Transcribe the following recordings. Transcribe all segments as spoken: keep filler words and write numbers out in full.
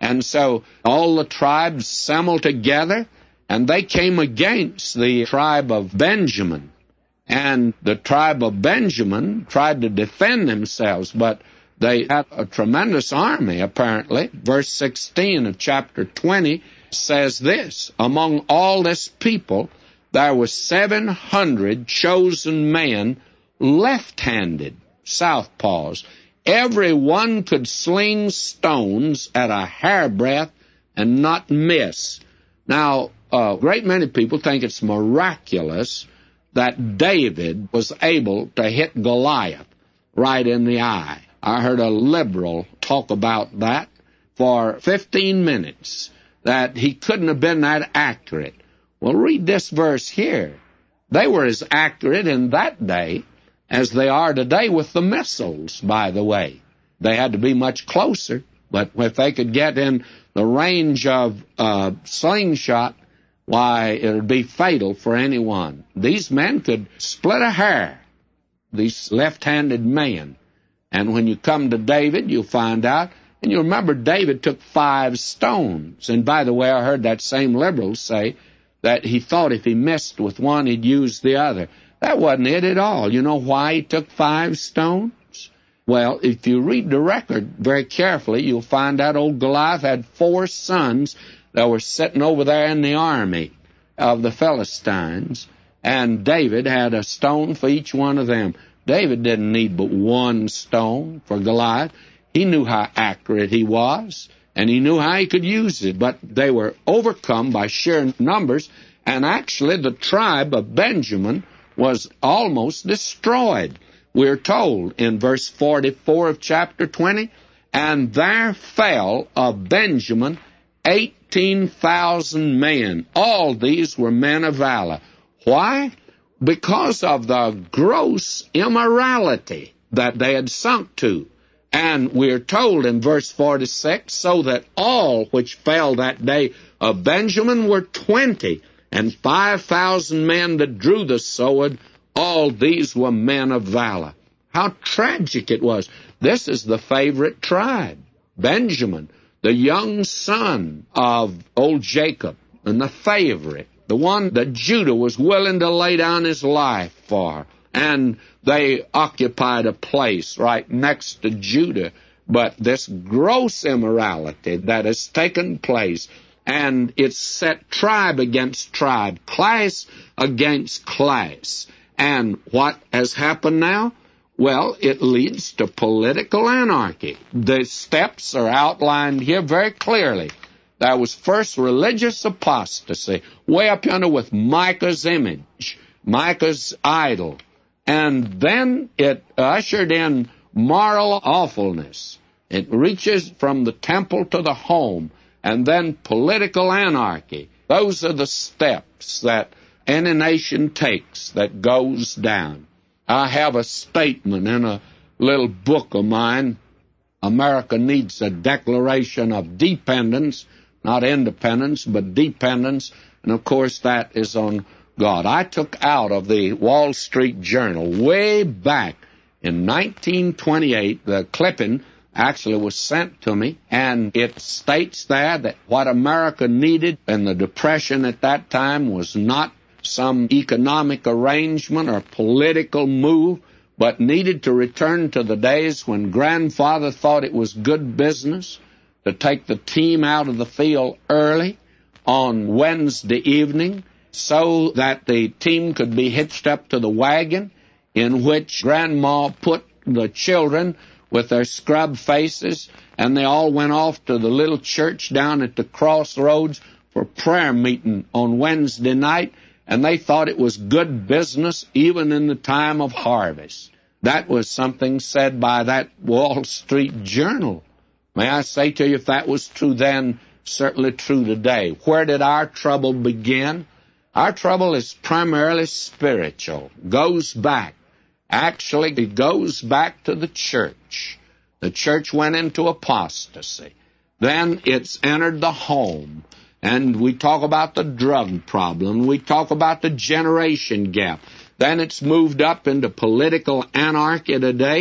And so all the tribes assembled together, and they came against the tribe of Benjamin. And the tribe of Benjamin tried to defend themselves, but they had a tremendous army, apparently. Verse sixteen of chapter twenty says this, among all this people, there were seven hundred chosen men left-handed, southpaws. Every one could sling stones at a hairbreadth and not miss. Now, a great many people think it's miraculous that David was able to hit Goliath right in the eye. I heard a liberal talk about that for fifteen minutes, that he couldn't have been that accurate. Well, read this verse here. They were as accurate in that day as they are today with the missiles, by the way. They had to be much closer, but if they could get in the range of a slingshot, why, it would be fatal for anyone. These men could split a hair, these left-handed men. And when you come to David, you'll find out, and you remember David took five stones. And by the way, I heard that same liberal say that he thought if he missed with one, he'd use the other. That wasn't it at all. You know why he took five stones? Well, if you read the record very carefully, you'll find out old Goliath had four sons that were sitting over there in the army of the Philistines, and David had a stone for each one of them. David didn't need but one stone for Goliath. He knew how accurate he was, and he knew how he could use it, but they were overcome by sheer numbers, and actually the tribe of Benjamin was almost destroyed. We're told in verse forty-four of chapter twenty, and there fell of Benjamin eighteen thousand men. All these were men of valor. Why? Because of the gross immorality that they had sunk to. And we're told in verse forty-six, so that all which fell that day of Benjamin were twenty, and five thousand men that drew the sword. All these were men of valor. How tragic it was. This is the favorite tribe, Benjamin, the young son of old Jacob, and the favorite, the one that Judah was willing to lay down his life for. And they occupied a place right next to Judah. But this gross immorality that has taken place, and it's set tribe against tribe, class against class. And what has happened now? Well, it leads to political anarchy. The steps are outlined here very clearly. There was first religious apostasy, way up yonder with Micah's image, Micah's idol. And then it ushered in moral awfulness. It reaches from the temple to the home, and then political anarchy. Those are the steps that any nation takes that goes down. I have a statement in a little book of mine. America needs a declaration of dependence, not independence, but dependence. And, of course, that is on God. I took out of the Wall Street Journal way back in nineteen twenty-eight, the clipping actually was sent to me, and it states there that what America needed in the Depression at that time was not some economic arrangement or political move, but needed to return to the days when grandfather thought it was good business to take the team out of the field early on Wednesday evening so that the team could be hitched up to the wagon in which grandma put the children with their scrub faces, and they all went off to the little church down at the crossroads for prayer meeting on Wednesday night, and they thought it was good business even in the time of harvest. That was something said by that Wall Street Journal. May I say to you, if that was true then, certainly true today. Where did our trouble begin? Our trouble is primarily spiritual, goes back. Actually, it goes back to the church. The church went into apostasy. Then it's entered the home. And we talk about the drug problem. We talk about the generation gap. Then it's moved up into political anarchy today.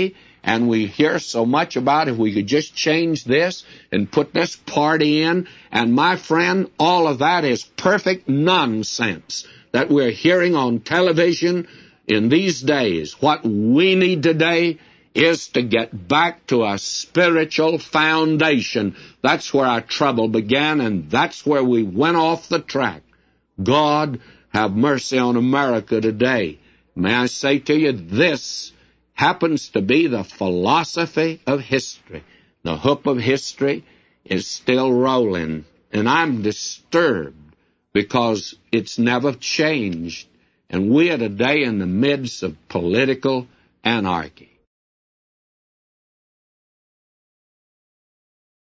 and we hear so much about if we could just change this and put this party in. And my friend, all of that is perfect nonsense that we're hearing on television in these days. What we need today is to get back to a spiritual foundation. That's where our trouble began, and that's where we went off the track. God have mercy on America today. May I say to you, this happens to be the philosophy of history. The hoop of history is still rolling, and I'm disturbed because it's never changed. And we are today in the midst of political anarchy.